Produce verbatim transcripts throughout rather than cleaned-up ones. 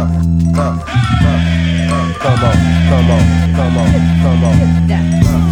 uh, uh, uh, come on, come on, come on, come on. Uh,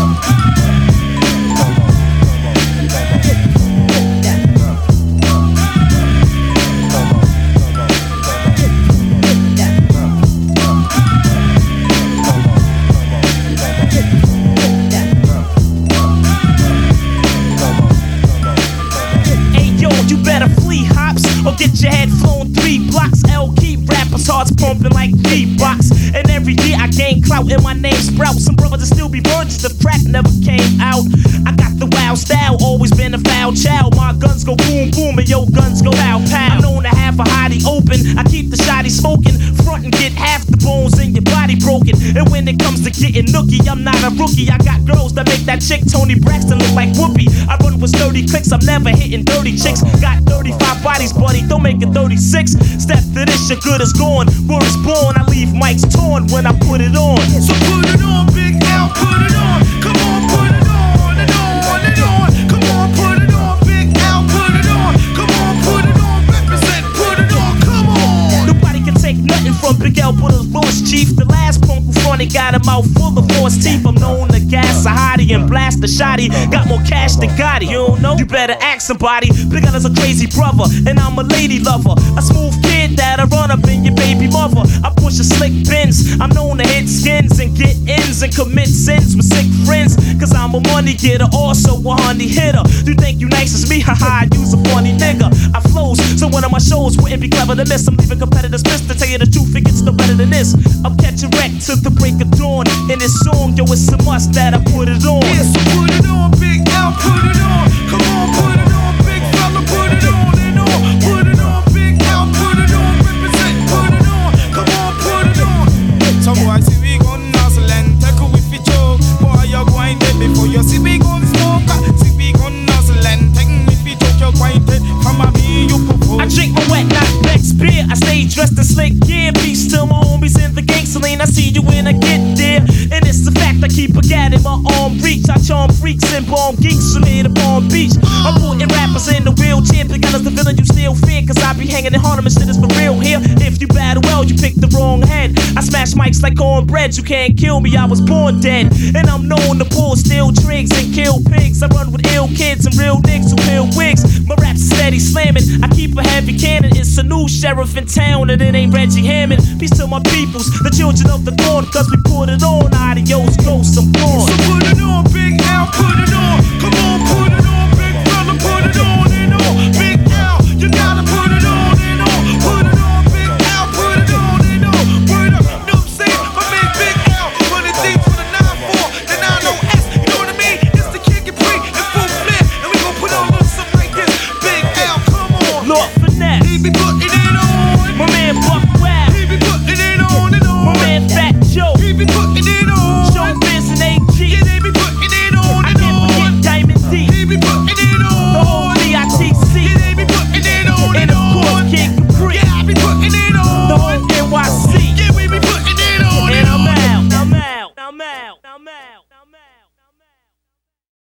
or get your head flown three blocks. L keep rappers hearts pumping like beatbox. And every year I gain clout and my name sprouts. Some brothers that still be virgins, the crack never came out. I got the wild style, always been a foul child. My guns go boom boom and your guns go pow pow. I'm known to have a hottie open, I keep the shotty smoking. Front and get half the bones in your body broken. And when it comes to getting nookie, I'm not a rookie. I got girls that make that chick Tony Braxton look like Whoopi. I run with sturdy clicks, I'm never hitting dirty chicks. Got thirty-five bodies, buddy, don't make it thirty-six. Step to this, your good is gone. Word is born, I leave mics torn when I put it on. So put it on, Big L, put it on. Come on, put it on and on and on. Come on, put it on, Big L, put it on. Come on, put it on, represent, put it on, come on. Nobody can take nothing from Big L, but his Lewis Chief. The last punk who fronted got a mouth full of false teeth. I'm known to gas a hottie and blast a shotty. Got more cash than Gotti. You don't know? You better ask somebody. Big L is a crazy brother, and I'm a lady lover. A smooth kid that'll run up in your baby mother. I push a slick Benz. I'm known to hit skins and get ins and commit sins with sick friends. Cause I'm a money getter, also a honey hitter. You think you nice as me? Haha, you's a funny nigga. I flows, so one of my shows wouldn't be clever to miss. I'm leaving competitors pissed. To tell you the truth, it gets no better than this. I'm catching wreck to the break of dawn. In this song, yo, it's a must that I put it on. Yeah, so put it on, Big L, put it on. Come on, put it on, big fella, put it on and on. Put it on, Big L, put it on, represent, put it on. Come on, put it on. So boy, see we gon' nuzzle and tackle with your joke. Boy, you're going dead before you see we gon' smoke. See we gon' nuzzle and take with your joke. You're going dead. Come on, me, you propose. I drink my wet, not Beck's beer. I stay dressed in slick gear. Peace to my homies in the gang lane. I see you when I get there. And it's the fact I keep a gat in my arm reach. I charm freaks and bomb geeks from here to Palm Beach. I'm putting rappers in the wheelchair. Big L is the villain you still fear. Cause I be hanging in Harlem and shit is for real here. If you battle well, you pick the wrong head. I smash mics like cornbread. You can't kill me, I was born dead. And I'm known to pull steel trigs and kill pigs. I run with ill kids and real niggas who peel wigs. My rap's steady slamming. I keep a heavy cannon. It's a new sheriff in town and it ain't Reggie Hammond. Peace to my peoples, the children of the dawn. Cause we put it on, adios, ghosts, I'm gone. So put it on, Big L, put it on.